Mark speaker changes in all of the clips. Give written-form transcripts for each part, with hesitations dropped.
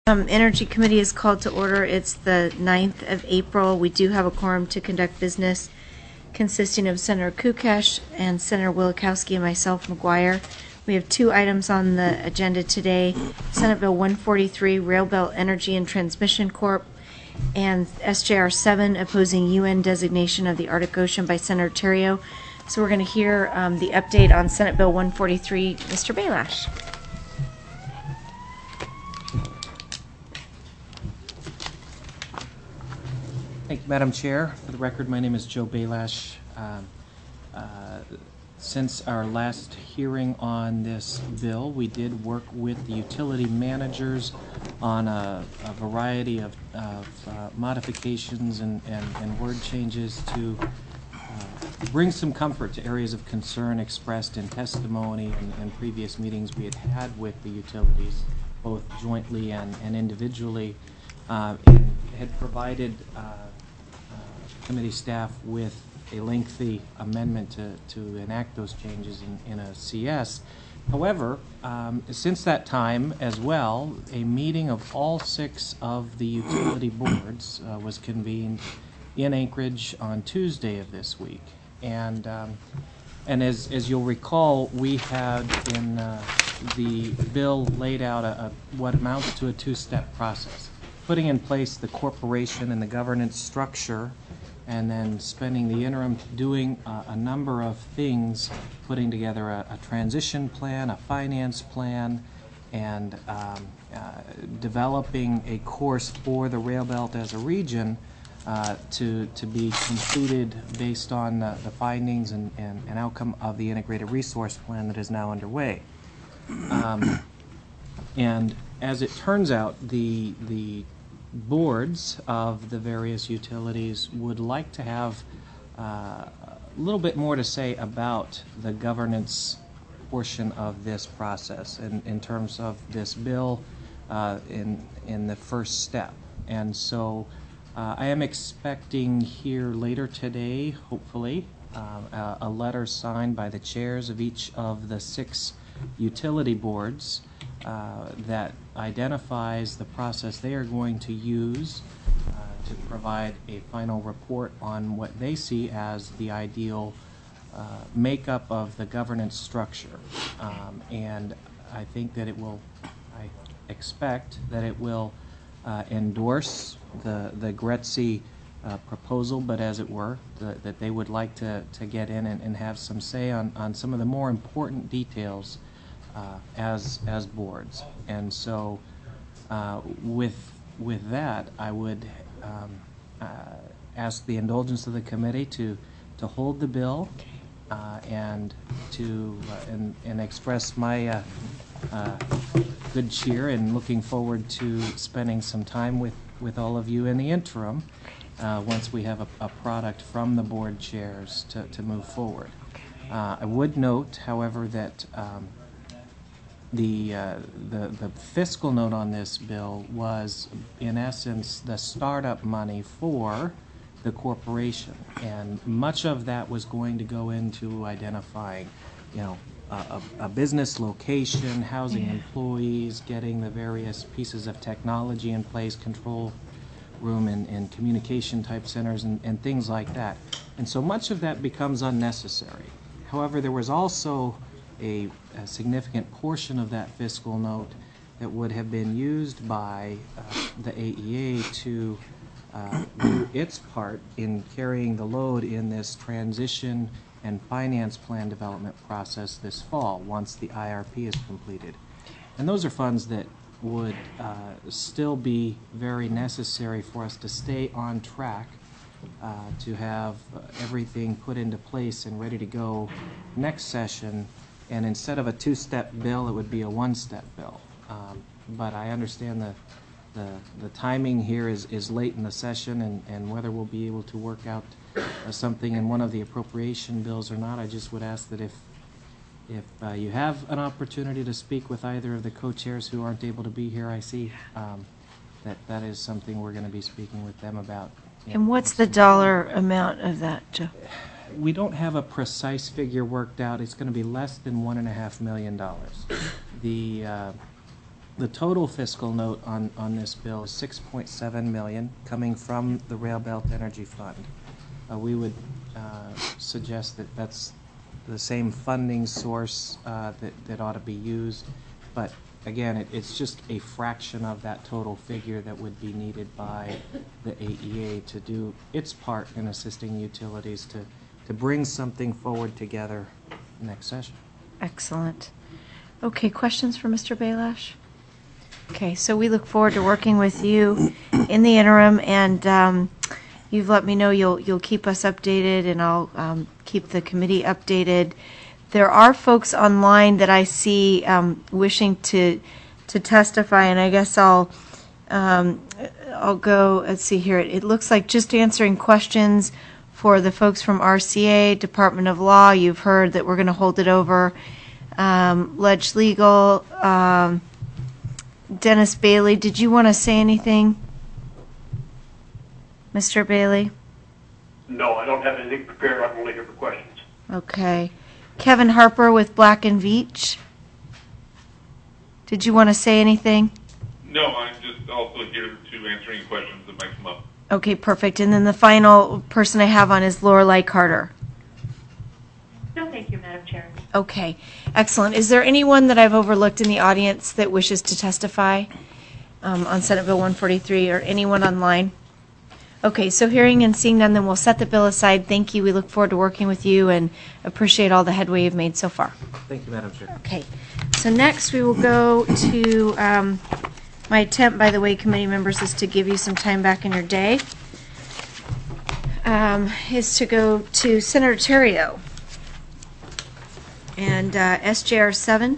Speaker 1: Energy Committee is called to order. It's the 9th of April. We do have a quorum to conduct business consisting of Senator Kukesh and Senator Wielkowski and myself, McGuire. We have two items on the agenda today. Senate Bill 143, Railbelt Energy and Transmission Corp., and SJR 7, opposing UN designation of the Arctic Ocean by Senator Terrio. So we're going to hear the update on Senate Bill 143. Mr. Bailash.
Speaker 2: Thank you, Madam Chair. For the record, my name is Joe Bailash. Since our last hearing on this bill, we did work with the utility managers on a variety of modifications and word changes to bring some comfort to areas of concern expressed in testimony and previous meetings we had had with the utilities, both jointly and individually, and had provided committee staff with a lengthy amendment to enact those changes in a CS. However, since that time as well, a meeting of all 6 of the utility boards was convened in Anchorage on Tuesday of this week. And as you'll recall, we had in the bill laid out what amounts to a 2-step process, putting in place the corporation and the governance structure, and then spending the interim doing a number of things, putting together a transition plan, a finance plan, and developing a course for the rail belt as a region to be completed based on the findings and outcome of the integrated resource plan that is now underway. And as it turns out, the boards of the various utilities would like to have a little bit more to say about the governance portion of this process in terms of this bill in the first step. And so I am expecting here later today, hopefully, a letter signed by the chairs of each of the 6 utility boards that identifies the process they are going to use to provide a final report on what they see as the ideal makeup of the governance structure. And I think that I expect that it will endorse the GRETC proposal, but as it were, that they would like to get in and have some say on some of the more important details as boards. And so with that, I would ask the indulgence of the committee to hold the bill and to and express my good cheer and looking forward to spending some time with all of you in the interim once we have a product from the board chairs to move forward. I would note, however, that the fiscal note on this bill was, in essence, the startup money for the corporation, and much of that was going to go into identifying, a business location, housing employees, getting the various pieces of technology in place, control room and communication type centers and things like that. And so much of that becomes unnecessary. However, there was also a significant portion of that fiscal note that would have been used by the AEA to do its part in carrying the load in this transition and finance plan development process this fall once the IRP is completed. And those are funds that would still be very necessary for us to stay on track to have everything put into place and ready to go next session. And instead of a 2-step bill, it would be a 1-step bill. But I understand the timing here is late in the session, and whether we'll be able to work out something in one of the appropriation bills or not, I just would ask that if you have an opportunity to speak with either of the co-chairs who aren't able to be here, I see that is something we're going to be speaking with them about.
Speaker 1: And what's the dollar amount of that, Joe?
Speaker 2: We don't have a precise figure worked out. It's going to be less than $1.5 million. The total fiscal note on this bill is $6.7 million coming from the Rail Belt Energy Fund. We would suggest that that's the same funding source that ought to be used, but again, it's just a fraction of that total figure that would be needed by the AEA to do its part in assisting utilities to bring something forward together next session.
Speaker 1: Excellent. Okay, questions for Mr. Bailash? Okay, so we look forward to working with you in the interim, and you've let me know you'll keep us updated, and I'll keep the committee updated. There are folks online that I see wishing to testify, and I guess I'll go. Let's see here. It looks like just answering questions for the folks from RCA, Department of Law. You've heard that we're going to hold it over. Ledge Legal. Dennis Bailey, did you want to say anything? Mr. Bailey?
Speaker 3: No, I don't have anything prepared. I'm only here for questions.
Speaker 1: Okay. Kevin Harper with Black and Veatch. Did you want to say anything?
Speaker 4: No, I'm just also here to answer any questions that might come up.
Speaker 1: Okay, perfect. And then the final person I have on is Lorelei Carter.
Speaker 5: No, thank you, Madam Chair.
Speaker 1: Okay, excellent. Is there anyone that I've overlooked in the audience that wishes to testify on Senate Bill 143, or anyone online? Okay, so hearing and seeing none, then we'll set the bill aside. Thank you. We look forward to working with you and appreciate all the headway you've made so far.
Speaker 2: Thank you, Madam Chair.
Speaker 1: Okay, so next we will go to, my attempt, by the way, committee members, is to give you some time back in your day, is to go to Senator Terrio. And SJR 7.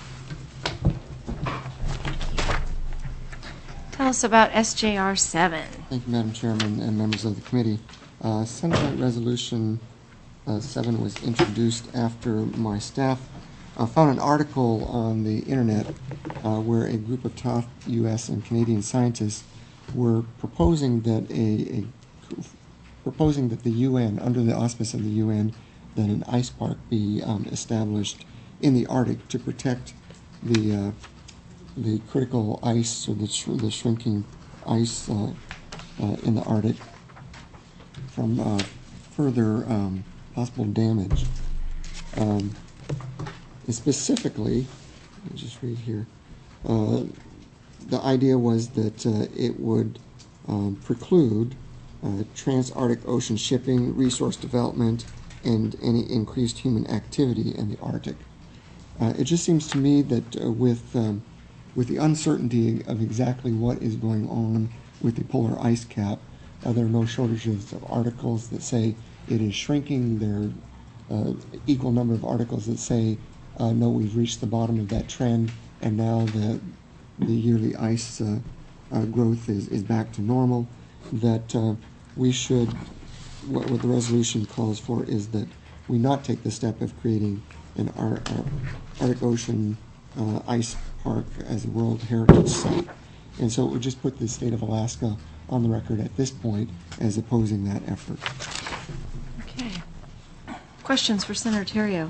Speaker 1: Tell us about SJR 7.
Speaker 6: Thank you, Madam Chairman and members of the committee. Senate Joint Resolution 7 was introduced after my staff found an article on the internet where a group of top U.S. and Canadian scientists were proposing that the UN, under the auspice of the UN, that an ice park be established in the Arctic to protect the critical ice, or the shrinking ice in the Arctic from further possible damage. And specifically, let me just read here, the idea was that it would preclude trans-Arctic ocean shipping, resource development, and any increased human activity in the Arctic. It just seems to me that with the uncertainty of exactly what is going on with the polar ice cap, there are no shortages of articles that say it is shrinking. There are equal number of articles that say, no, we've reached the bottom of that trend, and now the yearly ice growth is back to normal. That we should, what the resolution calls for is that we not take the step of creating an Arctic Ocean ice park as a World Heritage Site. And so it would just put the state of Alaska on the record at this point as opposing that effort.
Speaker 1: Okay. Questions for Senator Terrio?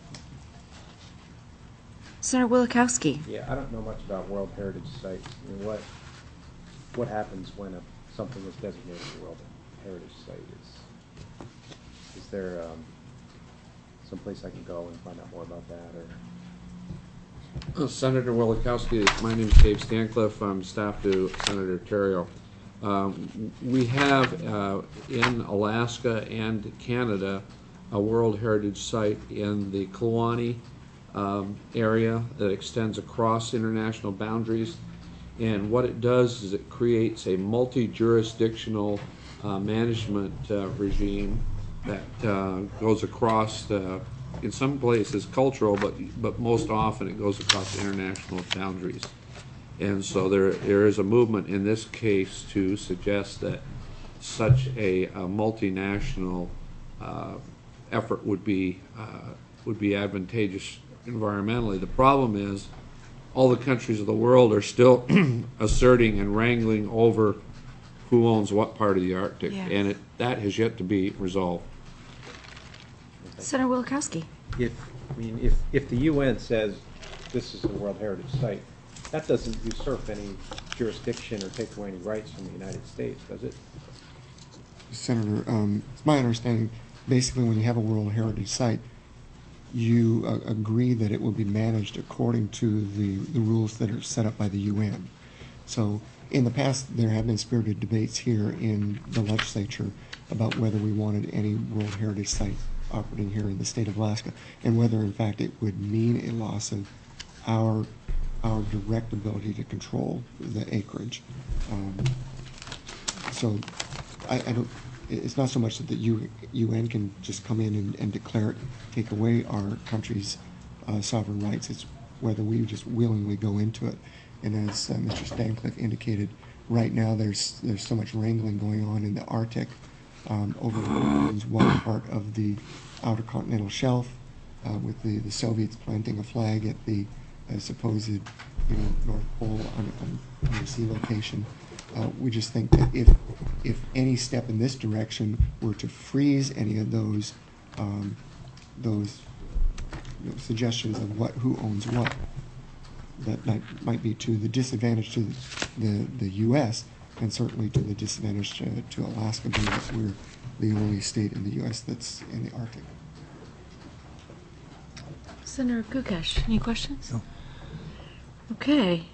Speaker 1: Senator Wielechowski.
Speaker 7: Yeah, I don't know much about World Heritage Sites. I mean, what happens when something is designated a World Heritage Site? Is there some place I can go and find out more about that? Or
Speaker 8: Senator Wielechowski, my name is Dave Stancliffe. I'm staff to Senator Terrio. We have in Alaska and Canada a World Heritage Site in the Kluane area that extends across international boundaries. And what it does is it creates a multi-jurisdictional management regime that goes across, in some places cultural, but most often it goes across international boundaries. And so there is a movement in this case to suggest that such a multinational effort would be advantageous environmentally. The problem is all the countries of the world are still asserting and wrangling over who owns what part of the Arctic,
Speaker 1: Yes.
Speaker 8: and that has yet to be resolved.
Speaker 1: Senator Wielechowski.
Speaker 7: if the UN says this is a World Heritage Site, that doesn't usurp any jurisdiction or take away any rights from the United States, does it?
Speaker 6: Senator, it's my understanding, basically when you have a World Heritage Site, you agree that it will be managed according to the rules that are set up by the UN. So in the past, there have been spirited debates here in the legislature about whether we wanted any World Heritage Site operating here in the state of Alaska, and whether in fact it would mean a loss of our direct ability to control the acreage. So I don't. It's not so much that the UN can just come in and declare it, take away our country's sovereign rights. It's whether we just willingly go into it. And as Mr. Stancliffe indicated, right now there's so much wrangling going on in the Arctic over one part of the outer continental shelf, with the Soviets planting a flag at the supposed North Pole on the sea location. We just think that if any step in this direction were to freeze any of those suggestions of who owns what, that might be to the disadvantage to the U.S. and certainly to the disadvantage to Alaska, being that we're the only state in the U.S. that's in the Arctic.
Speaker 1: Senator Kukesh, any questions?
Speaker 9: No.
Speaker 1: Okay.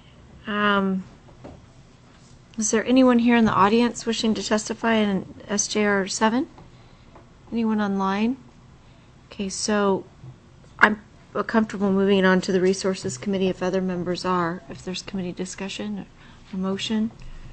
Speaker 1: Is there anyone here in the audience wishing to testify in SJR 7? Anyone online? Okay, so I'm comfortable moving on to the Resources Committee if other members are, if there's committee discussion or motion.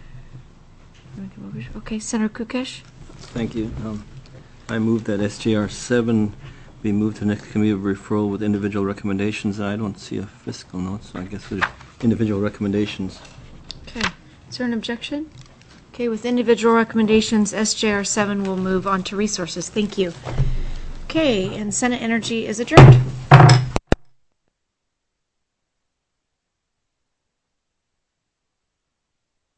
Speaker 1: Okay, Senator Kukesh?
Speaker 9: Thank you. I move that SJR 7 be moved to the next committee of referral with individual recommendations. I don't see a fiscal note, so I guess with individual recommendations.
Speaker 1: Okay. Is there an objection? Okay, with individual recommendations, SJR 7 will move on to resources. Thank you. Okay, and Senate Energy is adjourned.